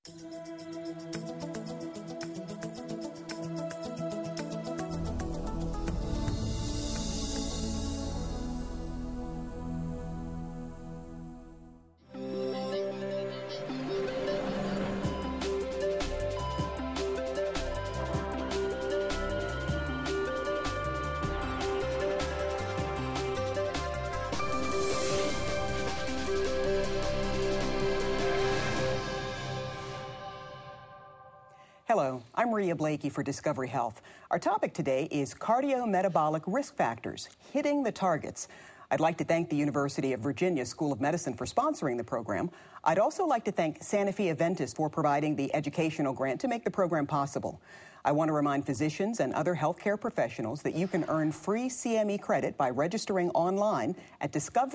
Hello, I'm Maria Blakey for Discovery Health. Our topic today is cardiometabolic risk factors, hitting the targets. I'd like to thank the University of Virginia School of Medicine for sponsoring the program. I'd also like to thank Sanofi Aventis for providing the educational grant to make the program possible. I want to remind physicians and other healthcare professionals that you can earn free CME credit by registering online at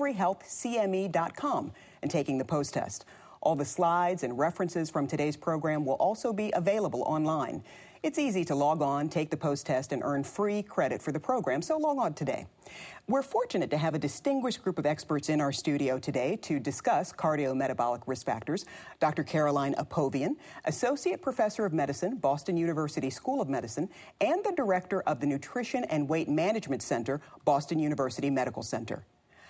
discoveryhealthcme.com and taking the post-test. All the slides and references from today's program will also be available online. It's easy to log on, take the post-test, and earn free credit for the program, so log on today. We're fortunate to have a distinguished group of experts in our studio today to discuss cardiometabolic risk factors. Dr. Caroline Apovian, Associate Professor of Medicine, Boston University School of Medicine, and the Director of the Nutrition and Weight Management Center, Boston University Medical Center.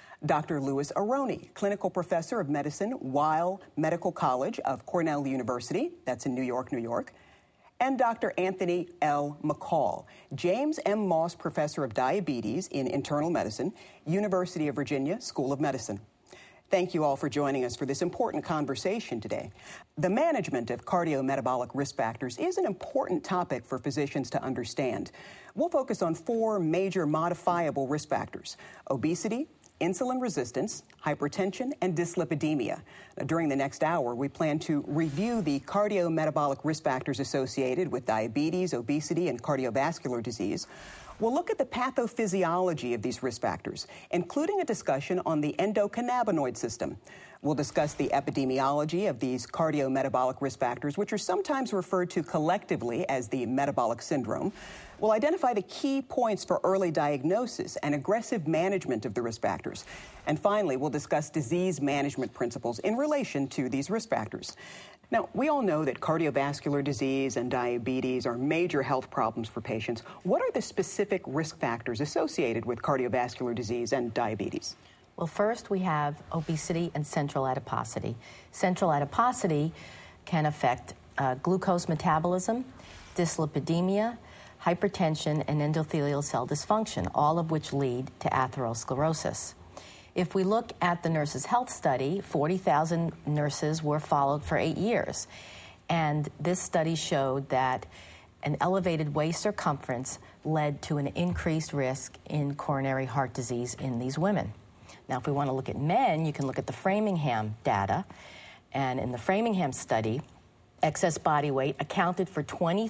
Dr. Louis Aronne, Clinical Professor of Medicine, Weill Medical College of Cornell University, that's in New York, New York, and Dr. Anthony L. McCall, James M. Moss Professor of Diabetes in Internal Medicine, University of Virginia School of Medicine. Thank you all for joining us for this important conversation today. The management of cardiometabolic risk factors is an important topic for physicians to understand. We'll focus on 4 major modifiable risk factors: obesity, insulin resistance, hypertension, and dyslipidemia. Now, during the next hour, we plan to review the cardiometabolic risk factors associated with diabetes, obesity, and cardiovascular disease. We'll look at the pathophysiology of these risk factors, including a discussion on the endocannabinoid system. We'll discuss the epidemiology of these cardiometabolic risk factors, which are sometimes referred to collectively as the metabolic syndrome. We'll identify the key points for early diagnosis and aggressive management of the risk factors. And finally, we'll discuss disease management principles in relation to these risk factors. Now, we all know that cardiovascular disease and diabetes are major health problems for patients. What are the specific risk factors associated with cardiovascular disease and diabetes? Well, first we have obesity and central adiposity. Central adiposity can affect glucose metabolism, dyslipidemia, hypertension, and endothelial cell dysfunction, all of which lead to atherosclerosis. If we look at the Nurses' Health Study, 40,000 nurses were followed for 8 years. And this study showed that an elevated waist circumference led to an increased risk in coronary heart disease in these women. Now, if we want to look at men, you can look at the Framingham data. And in the Framingham study, excess body weight accounted for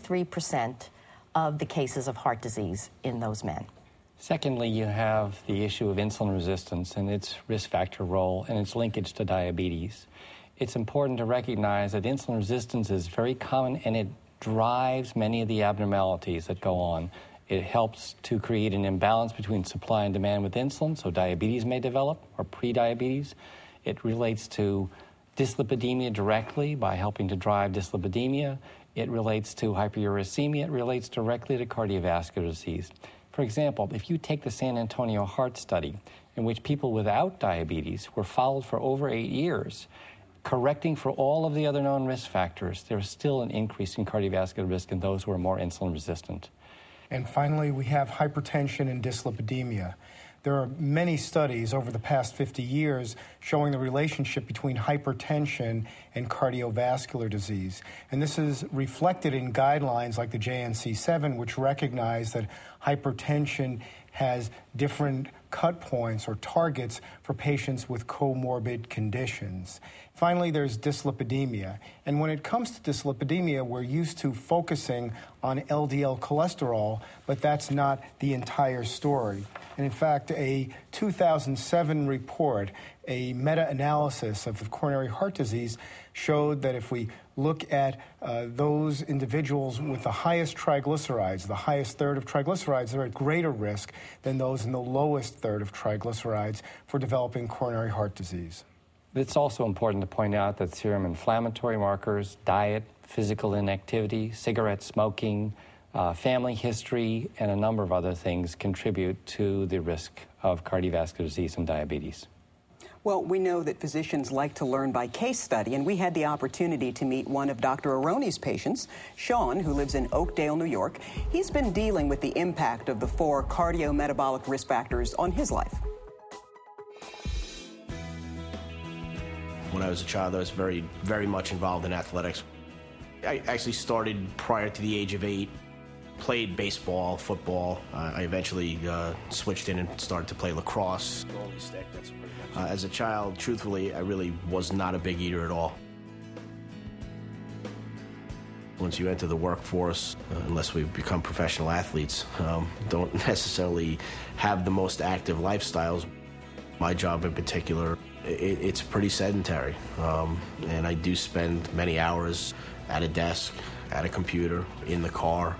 23% of the cases of heart disease in those men. Secondly, you have the issue of insulin resistance and its risk factor role and its linkage to diabetes. It's important to recognize that insulin resistance is very common and it drives many of the abnormalities that go on. It helps to create an imbalance between supply and demand with insulin, so diabetes may develop, or prediabetes. It relates to dyslipidemia directly by helping to drive dyslipidemia. It relates to hyperuricemia. It relates directly to cardiovascular disease. For example, if you take the San Antonio Heart Study, in which people without diabetes were followed for over 8 years, correcting for all of the other known risk factors, there is still an increase in cardiovascular risk in those who are more insulin resistant. And finally, we have hypertension and dyslipidemia. There are many studies over the past 50 years showing the relationship between hypertension and cardiovascular disease. And this is reflected in guidelines like the JNC7, which recognize that hypertension has different cut points or targets for patients with comorbid conditions. Finally, there's dyslipidemia. And when it comes to dyslipidemia, we're used to focusing on LDL cholesterol, but that's not the entire story. And in fact, a 2007 report, a meta-analysis of the coronary heart disease, showed that if we look at those individuals with the highest triglycerides, the highest third of triglycerides, they're at greater risk than those in the lowest third of triglycerides for developing coronary heart disease. It's also important to point out that serum inflammatory markers, diet, physical inactivity, cigarette smoking, family history, and a number of other things contribute to the risk of cardiovascular disease and diabetes. Well, we know that physicians like to learn by case study, and we had the opportunity to meet one of Dr. Aroney's patients, Sean, who lives in Oakdale, New York. He's been dealing with the impact of the 4 cardiometabolic risk factors on his life. When I was a child, I was very, very much involved in athletics. I actually started prior to the age of 8, played baseball, football. I eventually switched in and started to play lacrosse. As a child, truthfully, I really was not a big eater at all. Once you enter the workforce, unless we become professional athletes, don't necessarily have the most active lifestyles. My job in particular, it's pretty sedentary, and I do spend many hours at a desk, at a computer, in the car.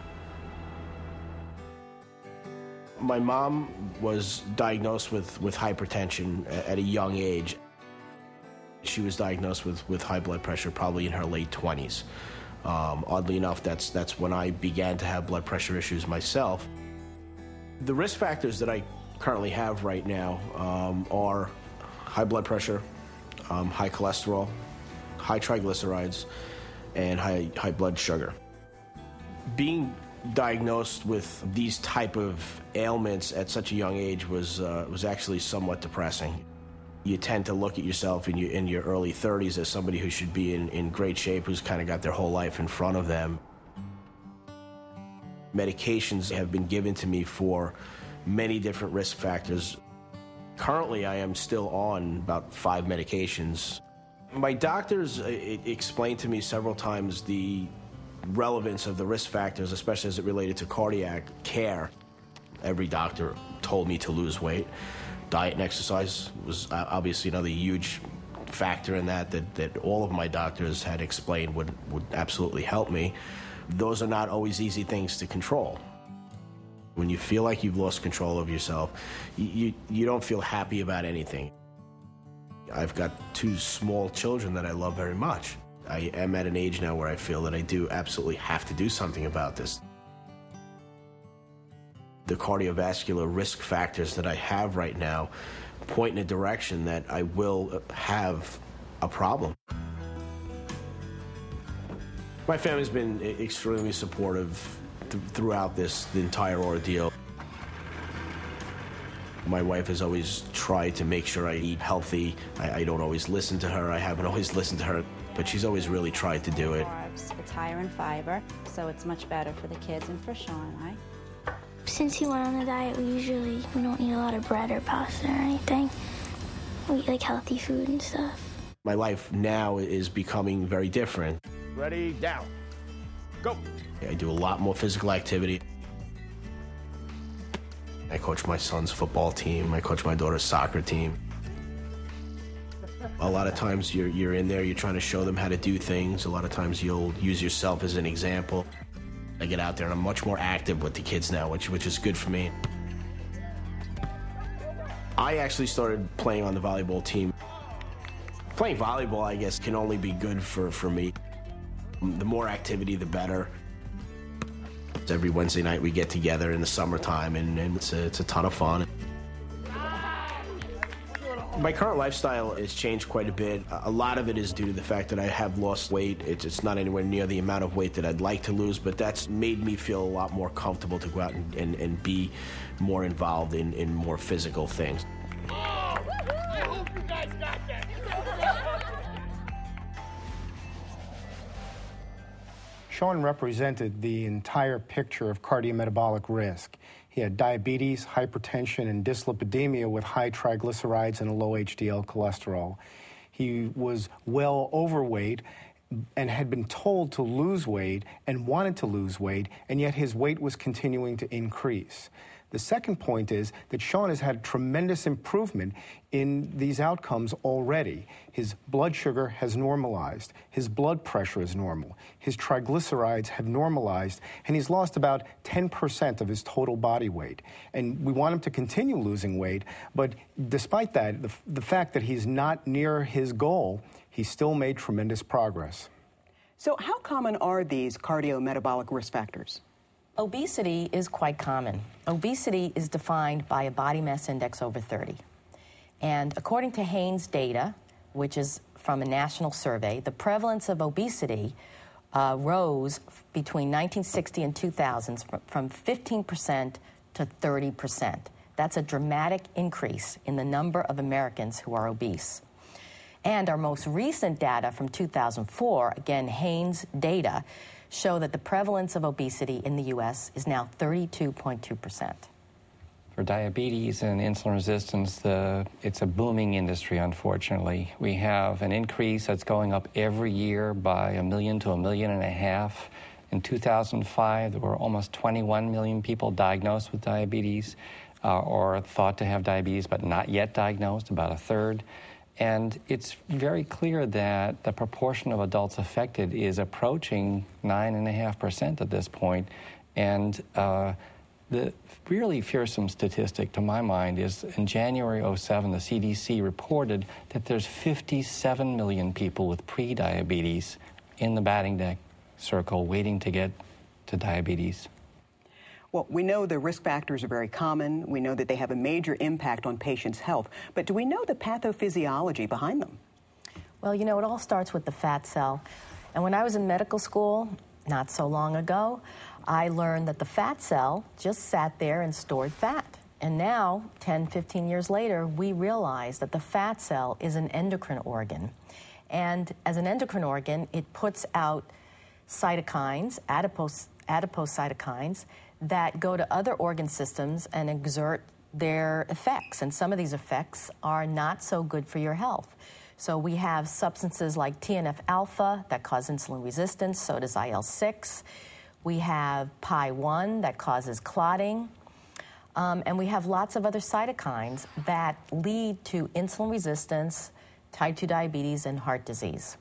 My mom was diagnosed with hypertension at a young age. She was diagnosed with high blood pressure probably in her late 20s. Oddly enough, that's when I began to have blood pressure issues myself. The risk factors that I currently have right now are high blood pressure, high cholesterol, high triglycerides, and high blood sugar. Being diagnosed with these type of ailments at such a young age was actually somewhat depressing. You tend to look at yourself in your early 30s as somebody who should be in great shape, who's kind of got their whole life in front of them. Medications have been given to me for many different risk factors. Currently, I am still on about 5 medications. My doctors explained to me several times the relevance of the risk factors, especially as it related to cardiac care. Every doctor told me to lose weight. Diet and exercise was obviously another huge factor in that all of my doctors had explained would absolutely help me. Those are not always easy things to control. When you feel like you've lost control of yourself, you don't feel happy about anything. I've got 2 small children that I love very much. I am at an age now where I feel that I do absolutely have to do something about this. The cardiovascular risk factors that I have right now point in a direction that I will have a problem. My family's been extremely supportive throughout the entire ordeal. My wife has always tried to make sure I eat healthy. I don't always listen to her. I haven't always listened to her, but she's always really tried to do it. It's higher in fiber, so it's much better for the kids and for Sean, right? Since he went on the diet, we don't eat a lot of bread or pasta or anything. We eat like healthy food and stuff. My life now is becoming very different. Ready, down, go. I do a lot more physical activity. I coach my son's football team. I coach my daughter's soccer team. A lot of times you're in there, you're trying to show them how to do things. A lot of times you'll use yourself as an example. I get out there and I'm much more active with the kids now, which is good for me. I actually started playing on the volleyball team. Playing volleyball, I guess, can only be good for me. The more activity, the better. Every Wednesday night we get together in the summertime, and it's a ton of fun. My current lifestyle has changed quite a bit. A lot of it is due to the fact that I have lost weight. It's not anywhere near the amount of weight that I'd like to lose, but that's made me feel a lot more comfortable to go out and be more involved in more physical things. I hope you guys got that. Sean represented the entire picture of cardiometabolic risk. He had diabetes, hypertension, and dyslipidemia with high triglycerides and a low HDL cholesterol. He was well overweight and had been told to lose weight and wanted to lose weight, and yet his weight was continuing to increase. The second point is that Sean has had tremendous improvement in these outcomes already. His blood sugar has normalized, his blood pressure is normal, his triglycerides have normalized, and he's lost about 10% of his total body weight. And we want him to continue losing weight, but despite that, the fact that he's not near his goal, he's still made tremendous progress. So how common are these cardiometabolic risk factors? Obesity is quite common. Obesity is defined by a body mass index over 30. And according to Haines data, which is from a national survey, the prevalence of obesity rose between 1960 and 2000 from 15% to 30%. That's a dramatic increase in the number of Americans who are obese. And our most recent data from 2004, again, Haines data, show that the prevalence of obesity in the U.S. is now 32.2%. For diabetes and insulin resistance, it's a booming industry, unfortunately. We have an increase that's going up every year by 1 million to 1.5 million. In 2005, there were almost 21 million people diagnosed with diabetes or thought to have diabetes but not yet diagnosed, about a third. And it's very clear that the proportion of adults affected is approaching 9.5% at this point. And the really fearsome statistic, to my mind, is in January 2007, the CDC reported that there's 57 million people with pre-diabetes in the batting deck circle waiting to get to diabetes. Well, we know the risk factors are very common. We know that they have a major impact on patients' health. But do we know the pathophysiology behind them? Well, you know, it all starts with the fat cell. And when I was in medical school, not so long ago, I learned that the fat cell just sat there and stored fat. And now, 10, 15 years later, we realize that the fat cell is an endocrine organ. And as an endocrine organ, it puts out cytokines, adipose cytokines, that go to other organ systems and exert their effects. And some of these effects are not so good for your health. So we have substances like TNF-alpha that cause insulin resistance, so does IL-6. We have PI1 that causes clotting. And we have lots of other cytokines that lead to insulin resistance, type 2 diabetes, and heart disease.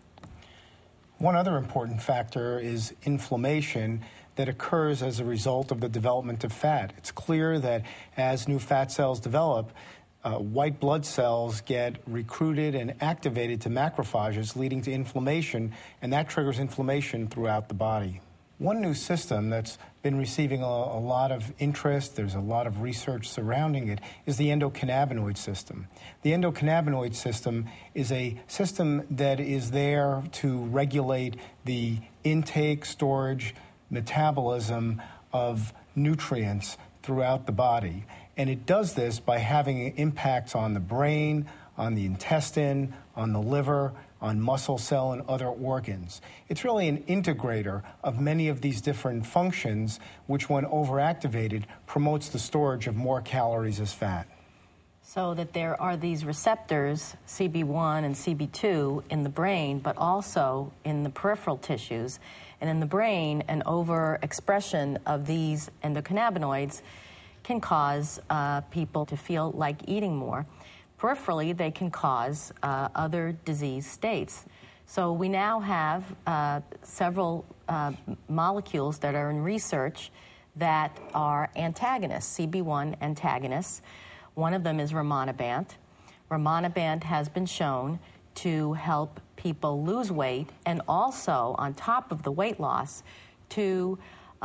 One other important factor is inflammation that occurs as a result of the development of fat. It's clear that as new fat cells develop, white blood cells get recruited and activated to macrophages, leading to inflammation, and that triggers inflammation throughout the body. One new system that's been receiving a lot of interest, there's a lot of research surrounding it, is the endocannabinoid system. The endocannabinoid system is a system that is there to regulate the intake, storage, metabolism of nutrients throughout the body. And it does this by having impacts on the brain, on the intestine, on the liver, on muscle cell and other organs. It's really an integrator of many of these different functions, which when overactivated promotes the storage of more calories as fat. So that there are these receptors, CB1 and CB2, in the brain, but also in the peripheral tissues. And in the brain, an overexpression of these endocannabinoids can cause people to feel like eating more. Peripherally, they can cause other disease states. So we now have several molecules that are in research that are antagonists, CB1 antagonists. One of them is rimonabant. Rimonabant has been shown to help people lose weight and also, on top of the weight loss, to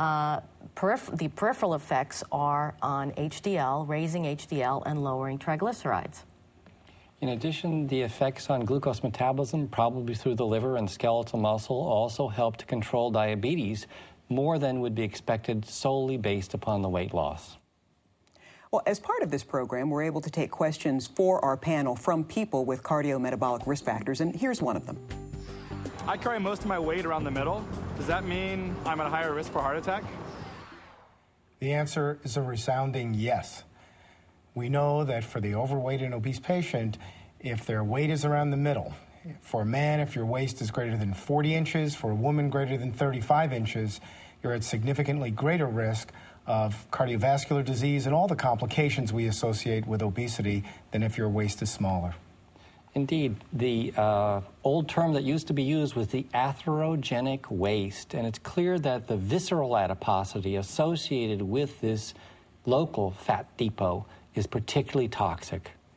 the peripheral effects are on HDL, raising HDL and lowering triglycerides. In addition, the effects on glucose metabolism, probably through the liver and skeletal muscle, also help to control diabetes more than would be expected solely based upon the weight loss. Well, as part of this program, we're able to take questions for our panel from people with cardiometabolic risk factors, and here's one of them. I carry most of my weight around the middle. Does that mean I'm at a higher risk for heart attack? The answer is a resounding yes. We know that for the overweight and obese patient, if their weight is around the middle, for a man, if your waist is greater than 40 inches, for a woman greater than 35 inches, you're at significantly greater risk of cardiovascular disease and all the complications we associate with obesity than if your waist is smaller. Indeed. The old term that used to be used was the atherogenic waist, and it's clear that the visceral adiposity associated with this local fat depot is particularly toxic.